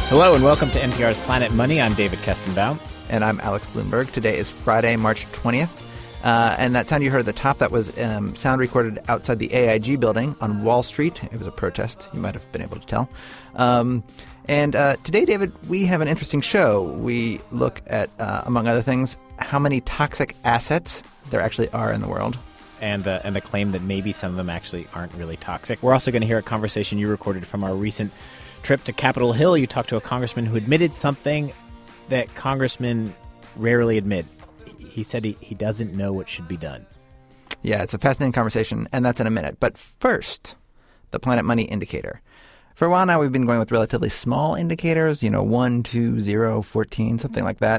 Hello and welcome to NPR's Planet Money. I'm David Kestenbaum. And I'm Alex Blumberg. Today is Friday, March 20th. And that sound you heard at the top, that was sound recorded outside the AIG building on Wall Street. It was a protest. You might have been able to tell. And today, David, we have an interesting show. We look at, among other things, how many toxic assets there actually are in the world. And the claim that maybe some of them actually aren't really toxic. We're also going to hear a conversation you recorded from our recent trip to Capitol Hill. You talked to a congressman who admitted something that congressmen rarely admit. He said he doesn't know what should be done. Yeah, it's a fascinating conversation, and that's in a minute. But first, the Planet Money indicator. For a while now, we've been going with relatively small indicators, 1, 2, 0, 14, something like that.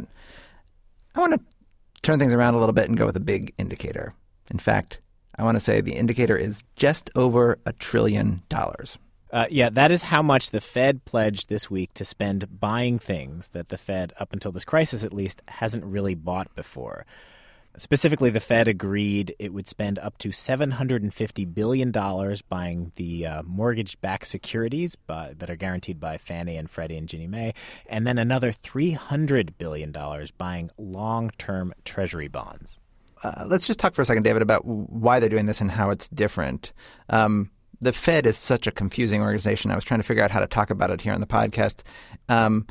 I want to turn things around a little bit and go with a big indicator. In fact, I want to say the indicator is just over $1 trillion. Yeah, that is how much the Fed pledged this week to spend buying things that the Fed, up until this crisis at least, hasn't really bought before. Specifically, the Fed agreed it would spend up to $750 billion buying the mortgage-backed securities that are guaranteed by Fannie and Freddie and Ginnie Mae, and then another $300 billion buying long-term Treasury bonds. Let's just talk for a second, David, about why they're doing this and how it's different. The Fed is such a confusing organization. I was trying to figure out how to talk about it here on the podcast. And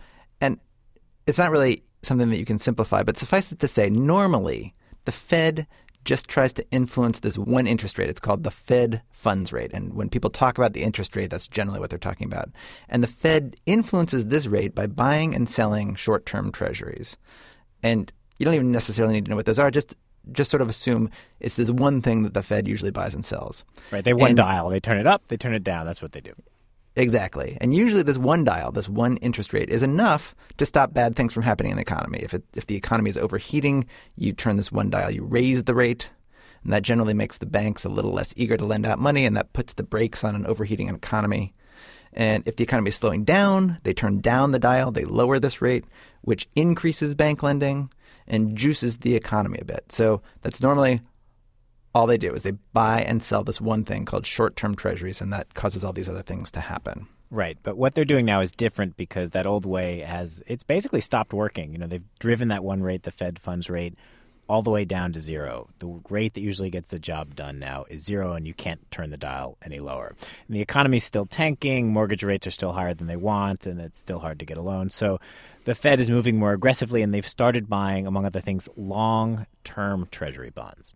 it's not really something that you can simplify, but suffice it to say, normally the Fed just tries to influence this one interest rate. It's called the Fed funds rate. And when people talk about the interest rate, that's generally what they're talking about. And the Fed influences this rate by buying and selling short-term treasuries. And you don't even necessarily need to know what those are. Just sort of assume it's this one thing that the Fed usually buys and sells. Right. They have one dial. They turn it up. They turn it down. That's what they do. Exactly. And usually this one dial, this one interest rate, is enough to stop bad things from happening in the economy. If the economy is overheating, you turn this one dial, you raise the rate, and that generally makes the banks a little less eager to lend out money, and that puts the brakes on an overheating economy. And if the economy is slowing down, they turn down the dial, they lower this rate, which increases bank lending and juices the economy a bit. So that's normally all they do is they buy and sell this one thing called short-term treasuries, and that causes all these other things to happen. Right. But what they're doing now is different because that old way it's basically stopped working. They've driven that one rate, the Fed funds rate, all the way down to zero. The rate that usually gets the job done now is zero, and you can't turn the dial any lower. And the economy's still tanking. Mortgage rates are still higher than they want, and it's still hard to get a loan. So the Fed is moving more aggressively, and they've started buying, among other things, long-term Treasury bonds.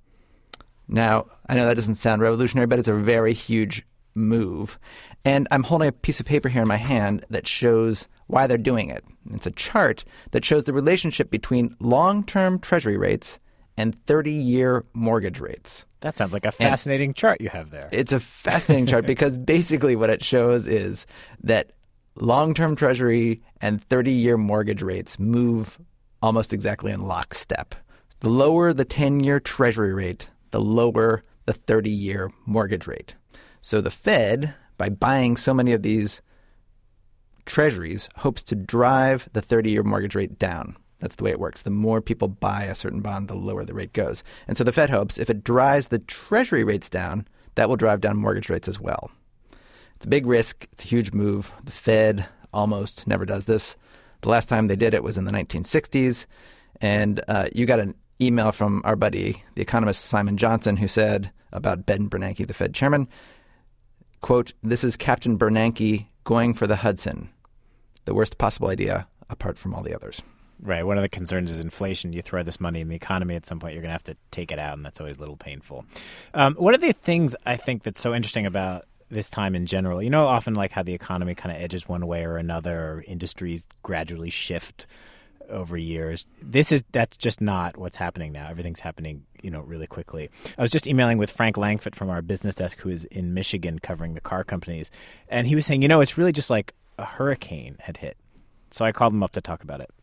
Now, I know that doesn't sound revolutionary, but it's a very huge move. And I'm holding a piece of paper here in my hand that shows why they're doing it. It's a chart that shows the relationship between long-term Treasury rates and 30-year mortgage rates. That sounds like a fascinating chart you have there. It's a fascinating chart because basically what it shows is that long-term Treasury and 30-year mortgage rates move almost exactly in lockstep. The lower the 10-year Treasury rate, the lower the 30-year mortgage rate. So the Fed, by buying so many of these treasuries, hopes to drive the 30-year mortgage rate down. That's the way it works. The more people buy a certain bond, the lower the rate goes. And so the Fed hopes if it drives the treasury rates down, that will drive down mortgage rates as well. It's a big risk. It's a huge move. The Fed almost never does this. The last time they did it was in the 1960s. And you got an email from our buddy, the economist Simon Johnson, who said about Ben Bernanke, the Fed chairman, quote, "This is Captain Bernanke going for the Hudson. The worst possible idea apart from all the others." Right. One of the concerns is inflation. You throw this money in the economy, at some point you're going to have to take it out, and that's always a little painful. One of the things I think that's so interesting about this time in general, often like how the economy kind of edges one way or another, or industries gradually shift over years. That's just not what's happening now. Everything's happening, really quickly. I was just emailing with Frank Langfitt from our business desk, who is in Michigan covering the car companies, and he was saying, it's really just like a hurricane had hit. So I called him up to talk about it.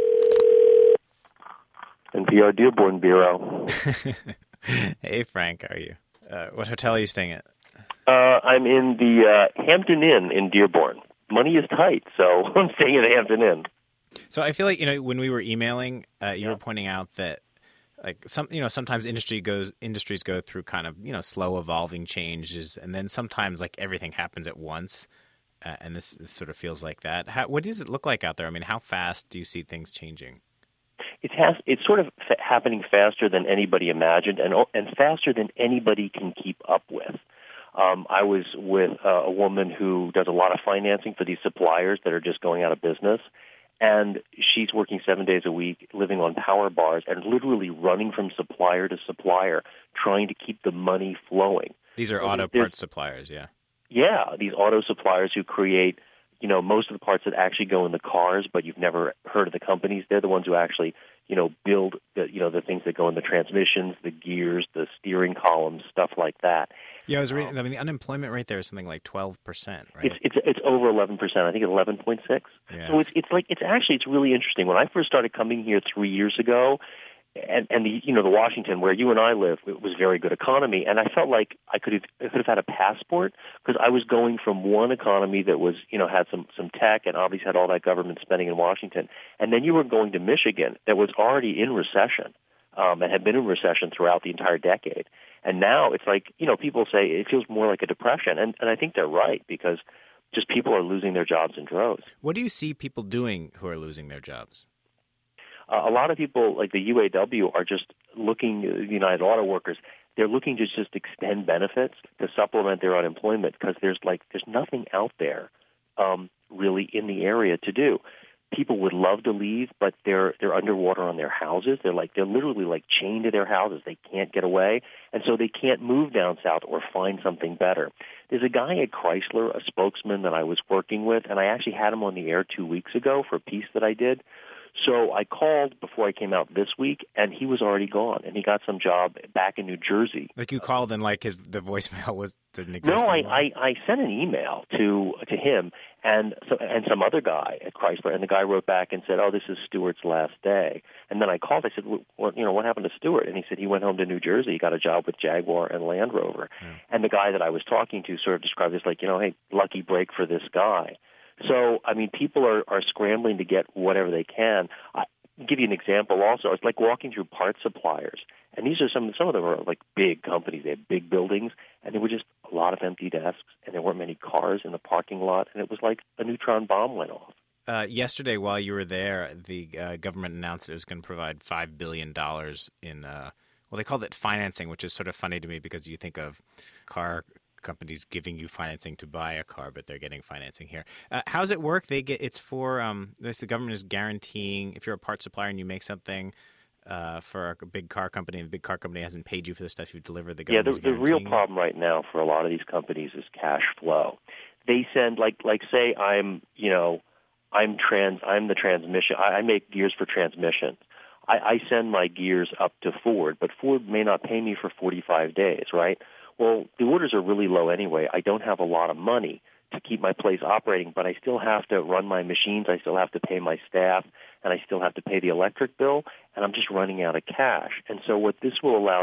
NPR Dearborn Bureau. Hey, Frank, how are you? What hotel are you staying at? I'm in the Hampton Inn in Dearborn. Money is tight, so I'm staying at the Hampton Inn. So I feel like, when we were emailing, you were pointing out that sometimes industries go through kind of, slow evolving changes, and then sometimes like everything happens at once. and this sort of feels like that. What does it look like out there? I mean, how fast do you see things changing? It's sort of happening faster than anybody imagined, and faster than anybody can keep up with. I was with a woman who does a lot of financing for these suppliers that are just going out of business, and she's working 7 days a week, living on power bars, and literally running from supplier to supplier, trying to keep the money flowing. These are auto parts suppliers, yeah. Yeah, these auto suppliers who create, most of the parts that actually go in the cars, but you've never heard of the companies. They're the ones who actually, build the things that go in the transmissions, the gears, the steering columns, stuff like that. Yeah, I was reading. I mean, the unemployment rate there is something like 12%, right? It's over 11%. I think it's 11.6. Yeah. So it's really interesting. When I first started coming here 3 years ago, and the Washington where you and I live, it was a very good economy, and I felt like I could have had a passport because I was going from one economy that was had some tech and obviously had all that government spending in Washington, and then you were going to Michigan that was already in recession and had been in recession throughout the entire decade, and now it's like people say it feels more like a depression, and I think they're right because just people are losing their jobs in droves. What do you see people doing who are losing their jobs? A lot of people, like the UAW, are just looking, the United Auto Workers, they're looking to just extend benefits to supplement their unemployment because there's nothing out there really in the area to do. People would love to leave, but they're underwater on their houses. They're literally chained to their houses. They can't get away, and so they can't move down south or find something better. There's a guy at Chrysler, a spokesman that I was working with, and I actually had him on the air 2 weeks ago for a piece that I did. So I called before I came out this week, and he was already gone, and he got some job back in New Jersey. Like you called and the voicemail didn't exist. No, I sent an email to him and some other guy at Chrysler, and the guy wrote back and said, "Oh, this is Stewart's last day." And then I called. I said, what happened to Stewart? And he said he went home to New Jersey. He got a job with Jaguar and Land Rover. Yeah. And the guy that I was talking to sort of described this like, hey, lucky break for this guy. So, I mean, people are scrambling to get whatever they can. I'll give you an example also. It's like walking through parts suppliers. And these are some of them are like big companies. They have big buildings, and there were just a lot of empty desks, and there weren't many cars in the parking lot, and it was like a neutron bomb went off. Yesterday, while you were there, the government announced it was going to provide $5 billion in, they called it financing, which is sort of funny to me because you think of car companies giving you financing to buy a car, but they're getting financing here. How does it work? It's for the government is guaranteeing if you're a part supplier and you make something for a big car company, and the big car company hasn't paid you for the stuff you've delivered. The real problem right now for a lot of these companies is cash flow. They send like say I'm the transmission. I make gears for transmissions. I send my gears up to Ford, but Ford may not pay me for 45 days, right? Well, the orders are really low anyway. I don't have a lot of money to keep my place operating, but I still have to run my machines. I still have to pay my staff, and I still have to pay the electric bill, and I'm just running out of cash. And so what this will allow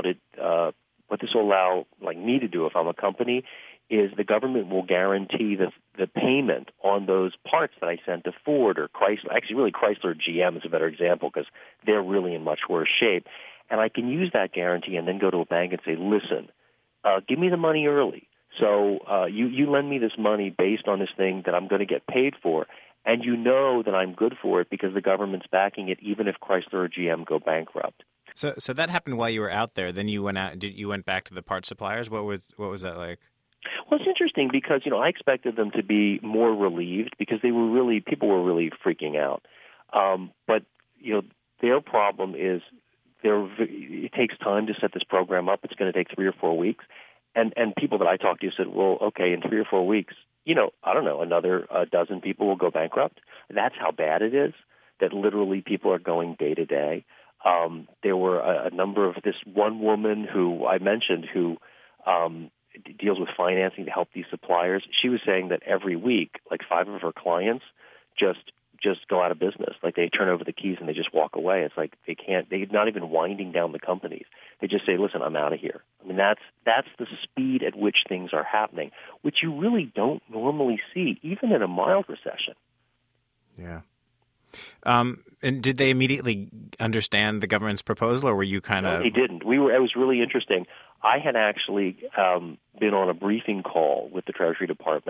me to do if I'm a company is the government will guarantee the payment on those parts that I sent to Ford or Chrysler. Actually, really Chrysler or GM is a better example because they're really in much worse shape. And I can use that guarantee and then go to a bank and say, listen, give me the money early. So you lend me this money based on this thing that I'm going to get paid for, and you know that I'm good for it because the government's backing it, even if Chrysler or GM go bankrupt. So that happened while you were out there. Then you went out. You went back to the part suppliers. What was that like? Well, it's interesting because I expected them to be more relieved because people were really freaking out. But their problem is it takes time to set this program up. It's going to take 3 or 4 weeks. And people that I talked to said, well, okay, in 3 or 4 weeks, I don't know, another dozen people will go bankrupt. That's how bad it is, that literally people are going day to day. There were a number of this one woman who I mentioned who deals with financing to help these suppliers. She was saying that every week, like 5 of her clients just go out of business. Like they turn over the keys and they just walk away. It's like they're not even winding down the companies. They just say, listen, I'm out of here. I mean, that's the speed at which things are happening, which you really don't normally see, even in a mild recession. Yeah. And did they immediately understand the government's proposal, or were you kind of... No, they didn't. It was really interesting. I had actually been on a briefing call with the Treasury Department,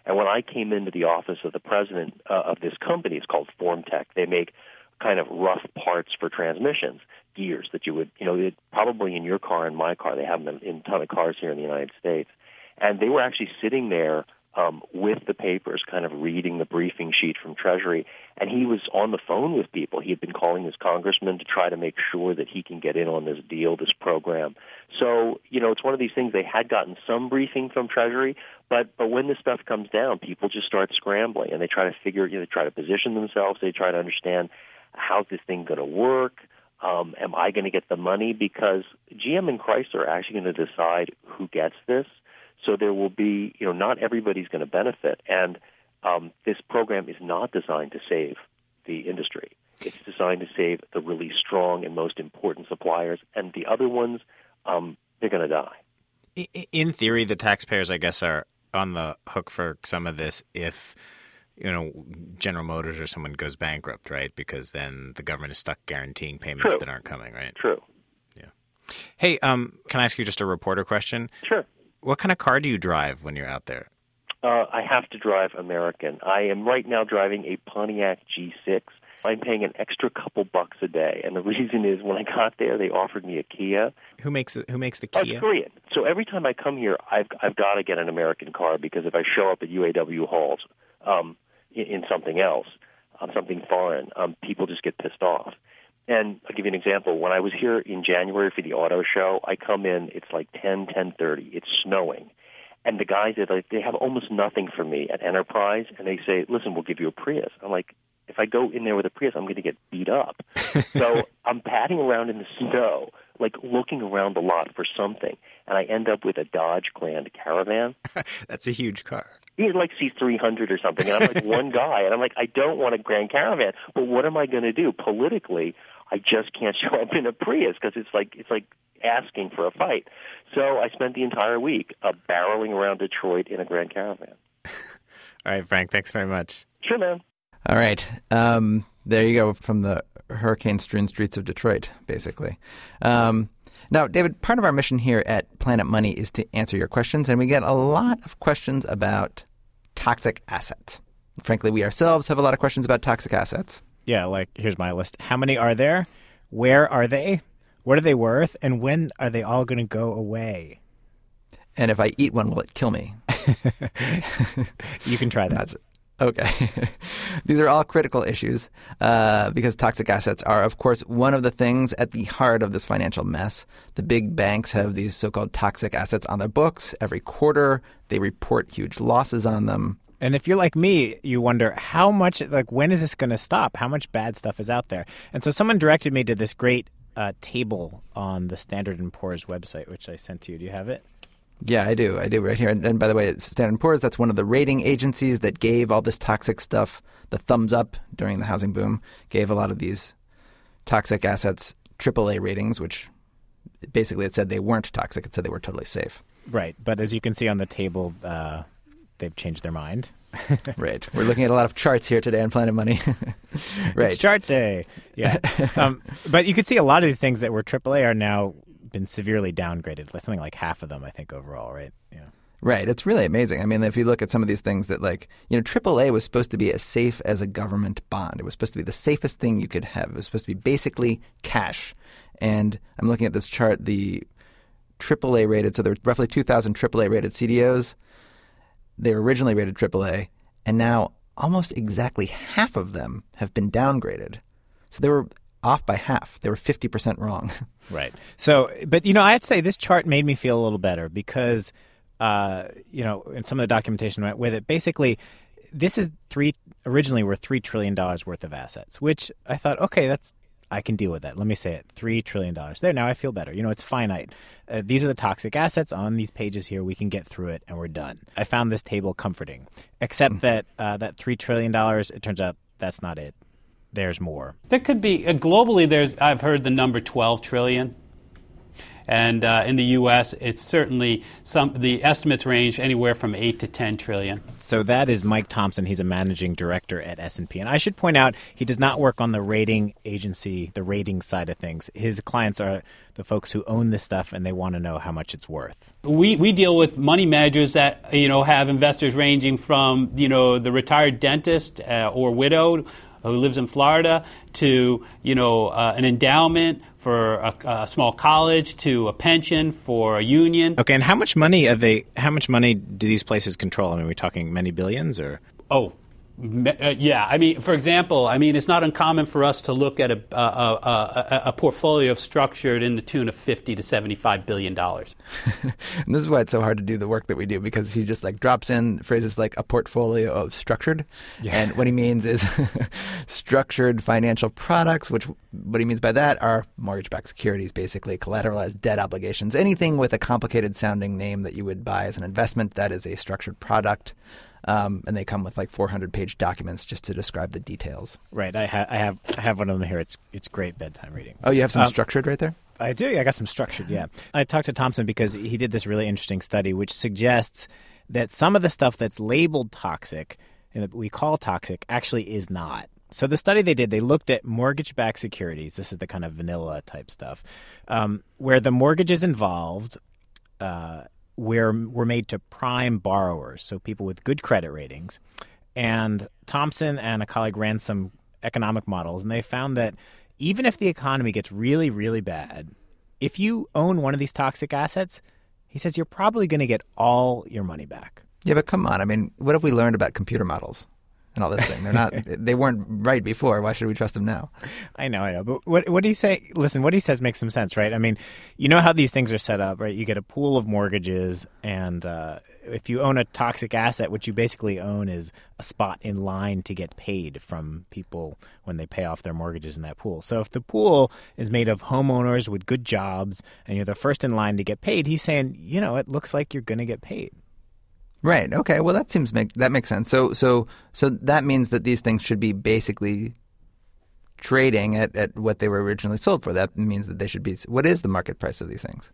And when I came into the office of the president of this company, it's called Formtech. They make kind of rough parts for transmissions, gears that you would, probably in your car and my car. They have them in a ton of cars here in the United States. And they were actually sitting there with the papers, kind of reading the briefing sheet from Treasury, and he was on the phone with people. He had been calling his congressman to try to make sure that he can get in on this deal, this program. So, it's one of these things. They had gotten some briefing from Treasury, but when this stuff comes down, people just start scrambling, and they try to figure, they try to position themselves. They try to understand, how's this thing going to work? Am I going to get the money? Because GM and Chrysler are actually going to decide who gets this. So there will be, not everybody's going to benefit. And this program is not designed to save the industry. It's designed to save the really strong and most important suppliers. And the other ones, they're going to die. In theory, the taxpayers, I guess, are on the hook for some of this if, General Motors or someone goes bankrupt, right? Because then the government is stuck guaranteeing payments that aren't coming, right? True. Yeah. Hey, can I ask you just a reporter question? Sure. What kind of car do you drive when you're out there? I have to drive American. I am right now driving a Pontiac G6. I'm paying an extra couple bucks a day, and the reason is when I got there, they offered me a Kia. Who makes the Kia? It's Korean. So every time I come here, I've got to get an American car because if I show up at UAW halls in something else, something foreign, people just get pissed off. And I'll give you an example. When I was here in January for the auto show, I come in, it's like 10:30. It's snowing. And the guys, they have almost nothing for me at Enterprise, and they say, listen, we'll give you a Prius. I'm like, if I go in there with a Prius, I'm going to get beat up. So I'm padding around in the snow, like looking around the lot for something, and I end up with a Dodge Grand Caravan. That's a huge car. He's like C300 or something, and I'm like one guy, and I'm like, I don't want a Grand Caravan, but what am I going to do? Politically, I just can't show up in a Prius because it's like asking for a fight. So I spent the entire week barreling around Detroit in a Grand Caravan. All right, Frank, thanks very much. Sure, man. All right. There you go, from the hurricane-strewn streets of Detroit, basically. Now, David, part of our mission here at Planet Money is to answer your questions, and we get a lot of questions about toxic assets. Frankly, we ourselves have a lot of questions about toxic assets. Yeah, like, here's my list. How many are there? Where are they? What are they worth? And when are they all going to go away? And if I eat one, will it kill me? You can try that. Okay. These are all critical issues because toxic assets are, of course, one of the things at the heart of this financial mess. The big banks have these so-called toxic assets on their books. Every quarter, they report huge losses on them. And if you're like me, you wonder how much, when is this going to stop? How much bad stuff is out there? And so someone directed me to this great table on the Standard & Poor's website, which I sent to you. Do you have it? Yeah, I do. I do right here. And by the way, Standard & Poor's, that's one of the rating agencies that gave all this toxic stuff the thumbs up during the housing boom, gave a lot of these toxic assets AAA ratings, which basically it said they weren't toxic. It said they were totally safe. Right. But as you can see on the table, they've changed their mind. Right. We're looking at a lot of charts here today on Planet Money. Right. It's chart day. Yeah. But you could see a lot of these things that were AAA are now been severely downgraded. Something like half of them, I think, overall, right? Yeah. Right. It's really amazing. I mean, if you look at some of these things that AAA was supposed to be as safe as a government bond. It was supposed to be the safest thing you could have. It was supposed to be basically cash. And I'm looking at this chart, the AAA rated, so there were roughly 2,000 AAA rated CDOs. They were originally rated AAA, and now almost exactly half of them have been downgraded. So they were off by half. They were 50% wrong. Right. So, but, I'd say this chart made me feel a little better because, and some of the documentation went with it. Basically, this is originally were $3 trillion worth of assets, which I thought, okay, I can deal with that. Let me say it, $3 trillion. There, now I feel better. It's finite. These are the toxic assets on these pages here. We can get through it, and we're done. I found this table comforting, except that that $3 trillion, it turns out that's not it. There's more. There could be globally. I've heard the number 12 trillion, And in the U.S., it's certainly the estimates range anywhere from 8 to 10 trillion. So that is Mike Thompson. He's a managing director at S&P. And I should point out, he does not work on the rating agency, the rating side of things. His clients are the folks who own this stuff, and they want to know how much it's worth. We deal with money managers that have investors ranging from the retired dentist or widowed who lives in Florida to an endowment for a small college to a pension for a union. Okay, and how much money do these places control? I mean, are we talking many billions or? Yeah. I mean, for example, it's not uncommon for us to look at a portfolio of structured in the tune of $50 to $75 billion. And this is why it's so hard to do the work that we do, because he just drops in phrases like a portfolio of structured. Yeah. And what he means is structured financial products, which what he means by that are mortgage-backed securities, basically collateralized debt obligations. Anything with a complicated sounding name that you would buy as an investment, that is a structured product. And they come with 400-page documents just to describe the details. Right. I have one of them here. It's great bedtime reading. Oh, you have some structured right there? I do. I got some structured, yeah. I talked to Thompson because he did this really interesting study which suggests that some of the stuff that's labeled toxic and that we call toxic actually is not. So the study they did, they looked at mortgage-backed securities. This is the kind of vanilla type stuff, where the mortgages involved were made to prime borrowers, so people with good credit ratings. And Thompson and a colleague ran some economic models, and they found that even if the economy gets really, really bad, if you own one of these toxic assets, he says you're probably going to get all your money back. Yeah, but come on. I mean, what have we learned about computer models and all this thing? They weren't right before. Why should we trust them now? I know. But what did he say? Listen, what he says makes some sense, right? I mean, you know how these things are set up, right? You get a pool of mortgages, and if you own a toxic asset, what you basically own is a spot in line to get paid from people when they pay off their mortgages in that pool. So if the pool is made of homeowners with good jobs and you're the first in line to get paid, he's saying, it looks like you're going to get paid. Right. Okay. Well, that makes sense. So that means that these things should be basically trading at what they were originally sold for. That means that they should be. What is the market price of these things?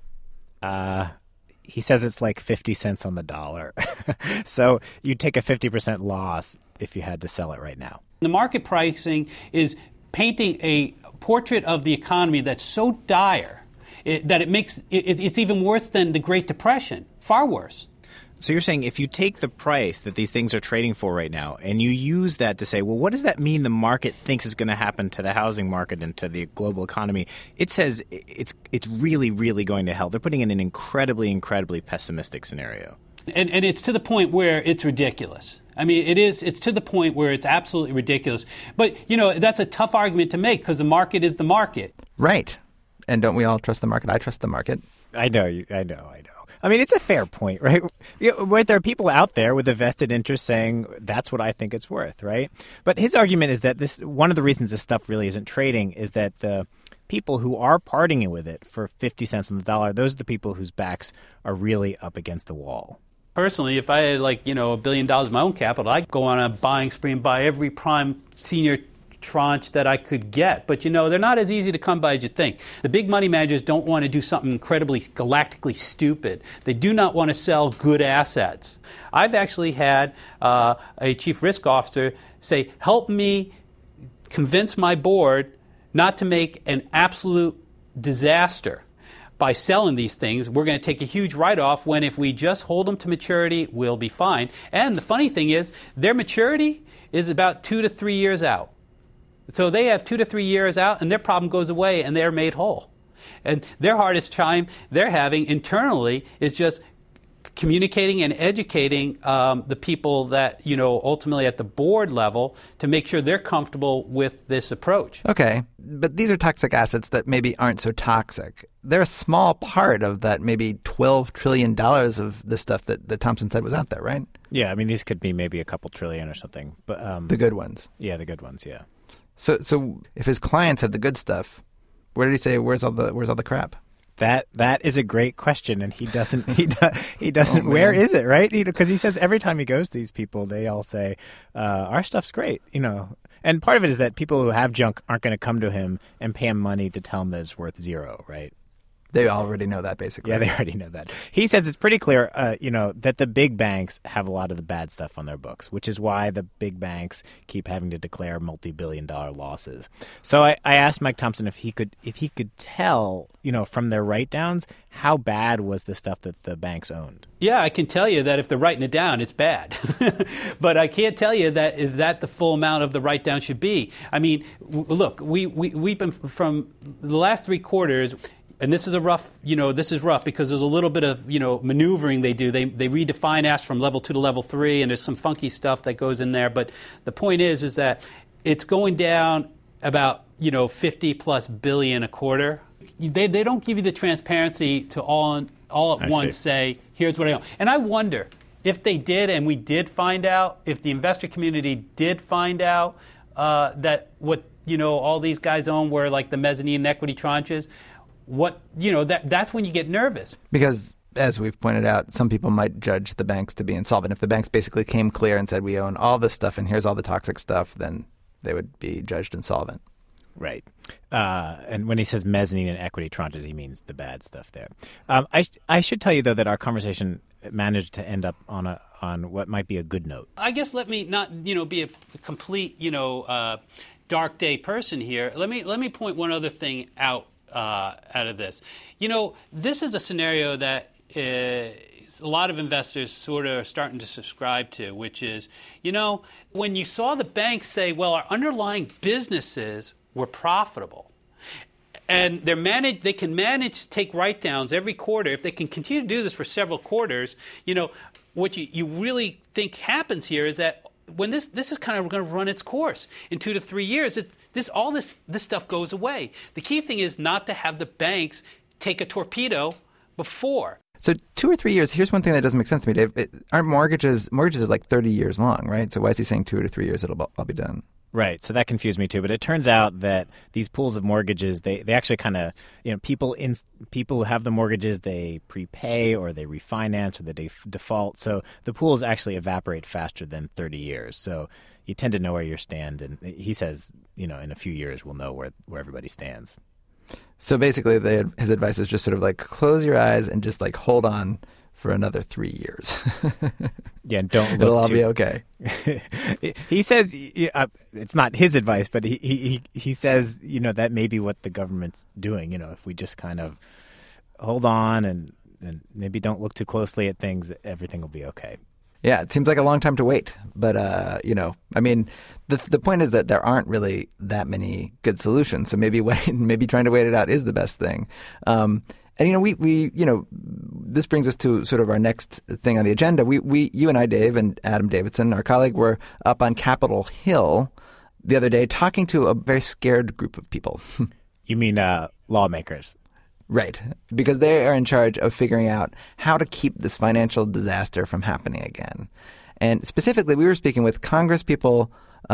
He says it's like 50 cents on the dollar. So you'd take a 50% loss if you had to sell it right now. The market pricing is painting a portrait of the economy that's so dire that it makes it's even worse than the Great Depression. Far worse. So you're saying if you take the price that these things are trading for right now and you use that to say, well, what does that mean the market thinks is going to happen to the housing market and to the global economy? It says it's really, really going to hell. They're putting in an incredibly, incredibly pessimistic scenario. And it's to the point where it's ridiculous. I mean, it's to the point where it's absolutely ridiculous. But, that's a tough argument to make because the market is the market. Right. And don't we all trust the market? I trust the market. I know. I mean, it's a fair point, right? Right, there are people out there with a vested interest saying that's what I think it's worth, right? But his argument is that one of the reasons this stuff really isn't trading is that the people who are parting with it for 50 cents on the dollar, those are the people whose backs are really up against the wall. Personally, if I had $1 billion of my own capital, I'd go on a buying spree and buy every prime senior tranche that I could get. But, they're not as easy to come by as you think. The big money managers don't want to do something incredibly galactically stupid. They do not want to sell good assets. I've actually had a chief risk officer say, help me convince my board not to make an absolute disaster by selling these things. We're going to take a huge write-off when if we just hold them to maturity, we'll be fine. And the funny thing is, their maturity is about 2 to 3 years out. So they have 2 to 3 years out, and their problem goes away, and they're made whole. And their hardest time they're having internally is just communicating and educating the people that, ultimately at the board level to make sure they're comfortable with this approach. Okay, but these are toxic assets that maybe aren't so toxic. They're a small part of that maybe $12 trillion of the stuff that Thompson said was out there, right? Yeah, I mean, these could be maybe a couple trillion or something. But the good ones. Yeah, the good ones, yeah. So if his clients have the good stuff, where did he say where's all the crap? That is a great question, and he doesn't. Oh, where is it, right? Because he says every time he goes to these people, they all say, "Our stuff's great," And part of it is that people who have junk aren't going to come to him and pay him money to tell him that it's worth zero, right? They already know that, basically. Yeah, they already know that. He says it's pretty clear, that the big banks have a lot of the bad stuff on their books, which is why the big banks keep having to declare multi-billion-dollar losses. So I asked Mike Thompson if he could tell, from their write-downs, how bad was the stuff that the banks owned. Yeah, I can tell you that if they're writing it down, it's bad. But I can't tell you that is that the full amount of the write-down should be. I mean, look, we've been from the last 3 quarters. And this is rough because there's a little bit of, maneuvering they do. They redefine ASK from level 2 to level 3, and there's some funky stuff that goes in there. But the point is that it's going down about, 50 plus billion a quarter. They don't give you the transparency to all at once say, here's what I own. And I wonder if they did, and we did find out, if the investor community did find out that what, all these guys own were like the mezzanine and equity tranches, that's when you get nervous. Because, as we've pointed out, some people might judge the banks to be insolvent. If the banks basically came clear and said, we own all this stuff and here's all the toxic stuff, then they would be judged insolvent. Right. And when he says mezzanine and equity tranches, he means the bad stuff there. I should tell you, though, that our conversation managed to end up on what might be a good note. I guess let me not, be a complete, dark day person here. Let me point one other thing out of this. This is a scenario that a lot of investors sort of are starting to subscribe to, which is, when you saw the banks say, well, our underlying businesses were profitable, and they can manage to take write-downs every quarter. If they can continue to do this for several quarters, what you really think happens here is that when this is kind of going to run its course in 2 to 3 years, all this stuff goes away. The key thing is not to have the banks take a torpedo before. So 2 or 3 years. Here's one thing that doesn't make sense to me, Dave. Aren't mortgages are like 30 years long, right? So why is he saying 2 to 3 years it'll all be done? Right. So that confused me too. But it turns out that these pools of mortgages, they actually kind of, people who have the mortgages, they prepay or they refinance or they default. So the pools actually evaporate faster than 30 years. So you tend to know where you stand. And he says, in a few years, we'll know where everybody stands. So basically his advice is just sort of like close your eyes and just like hold on for another 3 years. Yeah, don't look. It'll all be okay. He says it's not his advice, but he says that may be what the government's doing. If we just kind of hold on and maybe don't look too closely at things, everything will be okay. Yeah, it seems like a long time to wait, but the point is that there aren't really that many good solutions. So maybe trying to wait it out is the best thing. And we this brings us to sort of our next thing on the agenda. You and I, Dave, and Adam Davidson, our colleague, were up on Capitol Hill the other day talking to a very scared group of people. You mean lawmakers? Right, because they are in charge of figuring out how to keep this financial disaster from happening again. And specifically, we were speaking with Congress people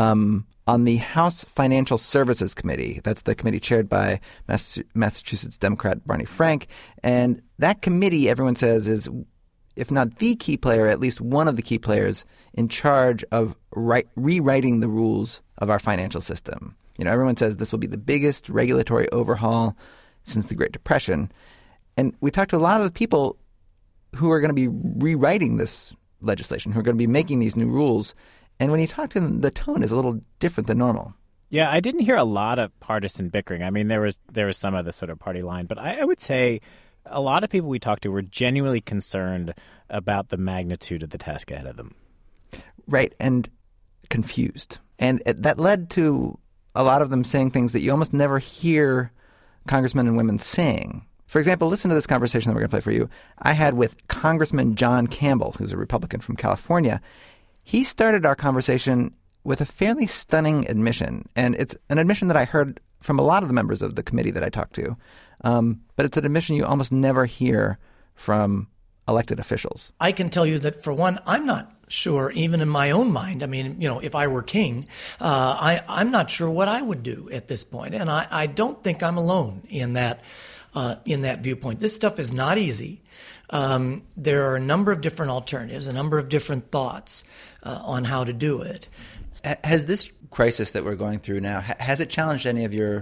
on the House Financial Services Committee. That's the committee chaired by Massachusetts Democrat Barney Frank. And that committee, everyone says, is, if not the key player, at least one of the key players in charge of rewriting the rules of our financial system. Everyone says this will be the biggest regulatory overhaul since the Great Depression. And we talked to a lot of the people who are going to be rewriting this legislation, who are going to be making these new rules. And when you talk to them, the tone is a little different than normal. Yeah, I didn't hear a lot of partisan bickering. I mean, there was some of the sort of party line, but I would say a lot of people we talked to were genuinely concerned about the magnitude of the task ahead of them. Right, and confused. And that led to a lot of them saying things that you almost never hear congressmen and women saying. For example, listen to this conversation that we're going to play for you. I had with Congressman John Campbell, who's a Republican from California. He started our conversation with a fairly stunning admission, and it's an admission that I heard from a lot of the members of the committee that I talked to, but it's an admission you almost never hear from elected officials. I can tell you that, for one, I'm not sure, even in my own mind. I mean, if I were king, I'm not sure what I would do at this point, and I don't think I'm alone in that viewpoint. This stuff is not easy. There are a number of different alternatives, a number of different thoughts on how to do it. Has this crisis that we're going through now, has it challenged any of your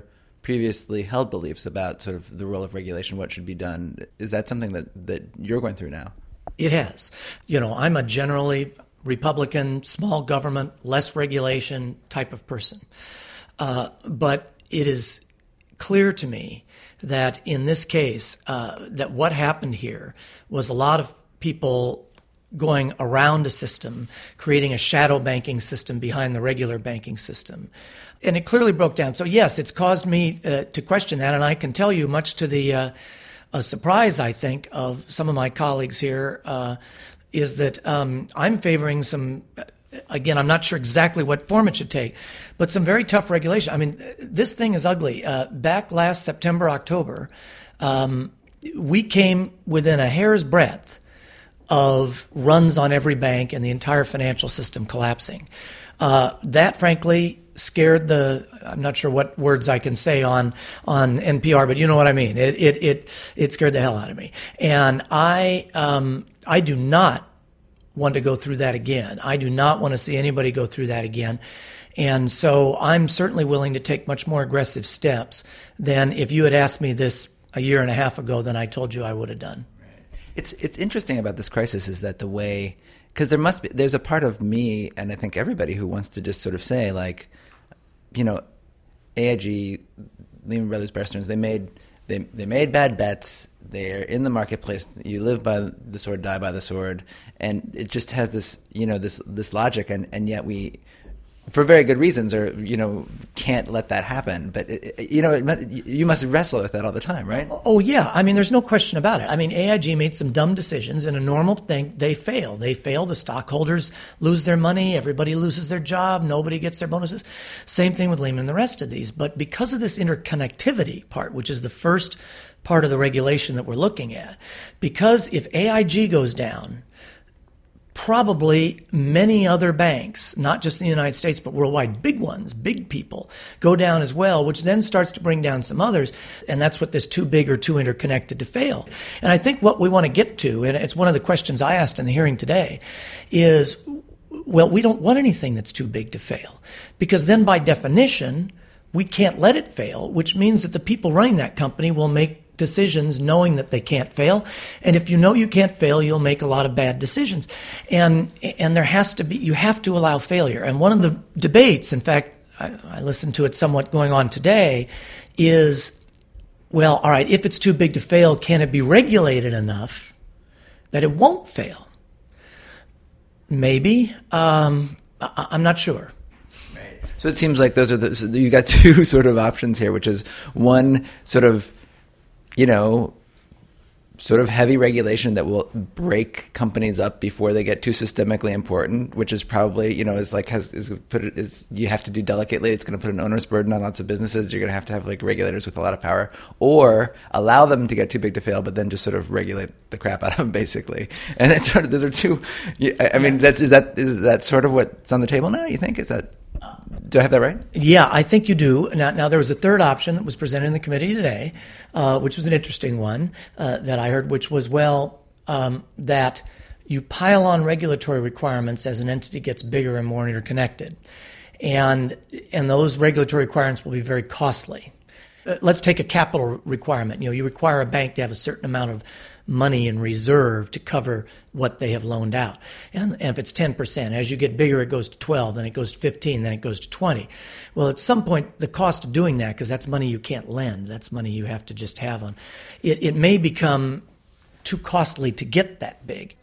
previously held beliefs about sort of the role of regulation, what should be done. Is that something that you're going through now? It has. I'm a generally Republican, small government, less regulation type of person. But it is clear to me that in this case, that what happened here was a lot of people going around a system, creating a shadow banking system behind the regular banking system. And it clearly broke down. So yes, it's caused me to question that. And I can tell you, much to the surprise, I think, of some of my colleagues here, is that I'm favoring some, again, I'm not sure exactly what form it should take, but some very tough regulation. I mean, this thing is ugly. Back last September, October, we came within a hair's breadth of runs on every bank and the entire financial system collapsing. That, frankly, scared I'm not sure what words I can say on NPR, but you know what I mean. It scared the hell out of me. And I do not want to go through that again. I do not want to see anybody go through that again. And so I'm certainly willing to take much more aggressive steps than if you had asked me this a year and a half ago than I told you I would have done. It's interesting about this crisis is that the way, because there's a part of me and I think everybody who wants to just sort of say, like, AIG, Lehman Brothers, Bear Stearns, they made bad bets. They're in the marketplace. You live by the sword, die by the sword, and it just has this this logic, and yet we, for very good reasons, can't let that happen. But you must wrestle with that all the time, right? Oh yeah, I mean, there's no question about it. I mean, AIG made some dumb decisions. In a normal thing, they fail. The stockholders lose their money. Everybody loses their job. Nobody gets their bonuses. Same thing with Lehman and the rest of these. But because of this interconnectivity part, which is the first part of the regulation that we're looking at, because if AIG goes down, probably many other banks, not just in the United States, but worldwide, big ones, big people, go down as well, which then starts to bring down some others. And that's what this too big or too interconnected to fail. And I think what we want to get to, and it's one of the questions I asked in the hearing today, is, well, we don't want anything that's too big to fail. Because then by definition, we can't let it fail, which means that the people running that company will make decisions knowing that they can't fail. And if you know you can't fail, you'll make a lot of bad decisions. And there has to be, you have to allow failure. And one of the debates, in fact, I listened to it somewhat going on today, is, well, all right, if it's too big to fail, can it be regulated enough that it won't fail? Maybe. I'm not sure. So it seems like you got two sort of options here, which is one sort of, sort of heavy regulation that will break companies up before they get too systemically important, which is probably, you have to do delicately. It's going to put an onerous burden on lots of businesses. You're going to have like regulators with a lot of power, or allow them to get too big to fail, but then just sort of regulate the crap out of them, basically. And it's sort of, those are two. I mean, is that sort of what's on the table now? You think do I have that right? Yeah, I think you do. Now there was a third option that was presented in the committee today, which was an interesting one that I heard, which was, that you pile on regulatory requirements as an entity gets bigger and more interconnected. And those regulatory requirements will be very costly. Let's take a capital requirement. You require a bank to have a certain amount of money in reserve to cover what they have loaned out. And if it's 10%, as you get bigger, it goes to 12, then it goes to 15, then it goes to 20. Well, at some point, the cost of doing that, because that's money you can't lend, that's money you have to just have on, it may become too costly to get that big.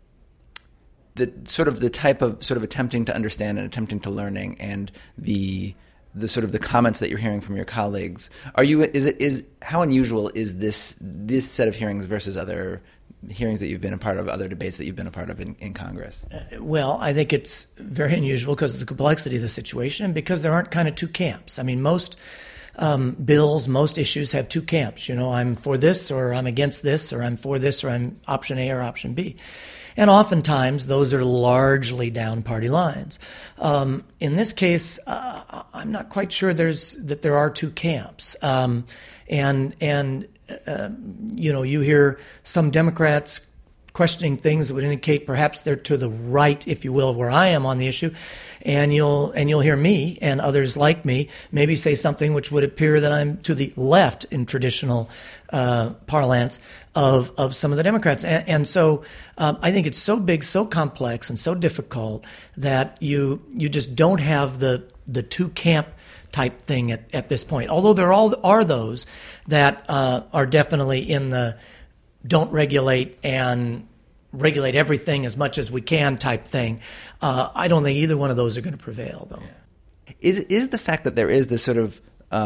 The type of sort of attempting to understand and attempting to learning, and the sort of the comments that you're hearing from your colleagues, how unusual is this set of hearings versus other hearings that you've been a part of, other debates that you've been a part of in Congress? Well, I think it's very unusual because of the complexity of the situation and because there aren't kind of two camps. I mean, most bills, most issues have two camps. I'm for this or I'm against this, or I'm for this or I'm option A or option B. And oftentimes, those are largely down party lines. In this case, I'm not quite sure there are two camps. You hear some Democrats questioning things that would indicate perhaps they're to the right, if you will, where I am on the issue, and you'll hear me and others like me maybe say something which would appear that I'm to the left in traditional parlance of some of the Democrats. And so I think it's so big, so complex, and so difficult that you just don't have the two camp type thing at this point. Although there are those that are definitely in the don't regulate and regulate everything as much as we can type thing. I don't think either one of those are going to prevail, though. Yeah. Is the fact that there is this sort of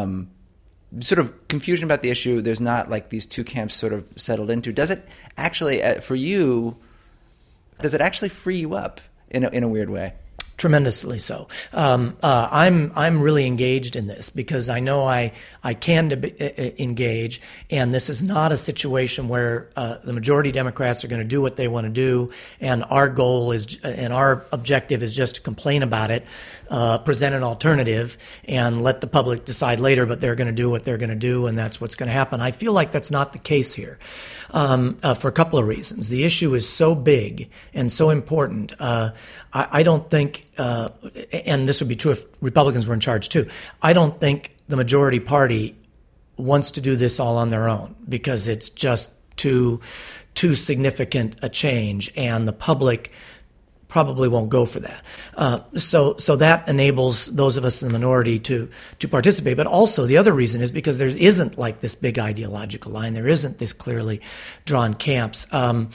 confusion about the issue, there's not like these two camps sort of settled into, does it actually, for you, does it actually free you up in a weird way? Tremendously so. I'm really engaged in this because I know I can engage, and this is not a situation where the majority Democrats are going to do what they want to do, and our goal is and our objective is just to complain about it, present an alternative, and let the public decide later. But they're going to do what they're going to do, and that's what's going to happen. I feel like that's not the case here. For a couple of reasons. The issue is so big and so important. I don't think, and this would be true if Republicans were in charge too, I don't think the majority party wants to do this all on their own because it's just too significant a change, and the public probably won't go for that. So that enables those of us in the minority to participate. But also the other reason is because there isn't like this big ideological line. There isn't this clearly drawn camps. And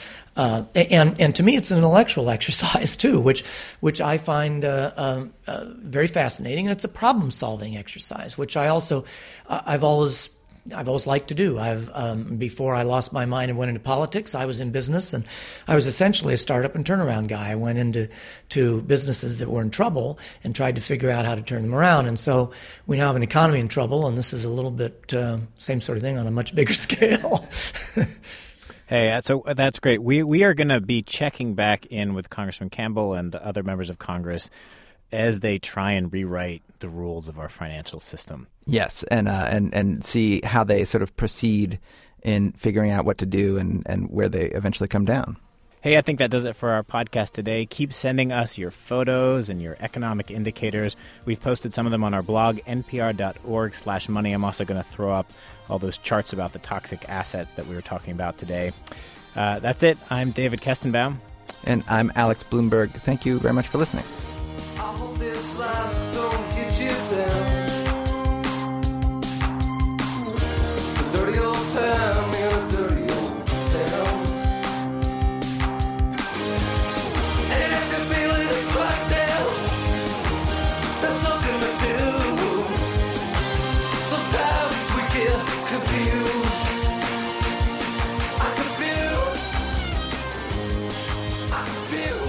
to me, it's an intellectual exercise too, which I find very fascinating. And it's a problem-solving exercise, which I've always liked to do. Before I lost my mind and went into politics, I was in business, and I was essentially a startup and turnaround guy. I went into businesses that were in trouble and tried to figure out how to turn them around. And so we now have an economy in trouble, and this is a little bit same sort of thing on a much bigger scale. Hey, so that's great. We are going to be checking back in with Congressman Campbell and other members of Congress as they try and rewrite the rules of our financial system. Yes, and see how they sort of proceed in figuring out what to do and where they eventually come down. Hey, I think that does it for our podcast today. Keep sending us your photos and your economic indicators. We've posted some of them on our blog, npr.org/money. I'm also going to throw up all those charts about the toxic assets that we were talking about today. That's it. I'm David Kestenbaum. And I'm Alex Blumberg. Thank you very much for listening. I hope this life don't get you down. It's a dirty old time in a dirty old town. And if you feel it, it's right down. There's nothing to do. Sometimes we get confused. I'm confused.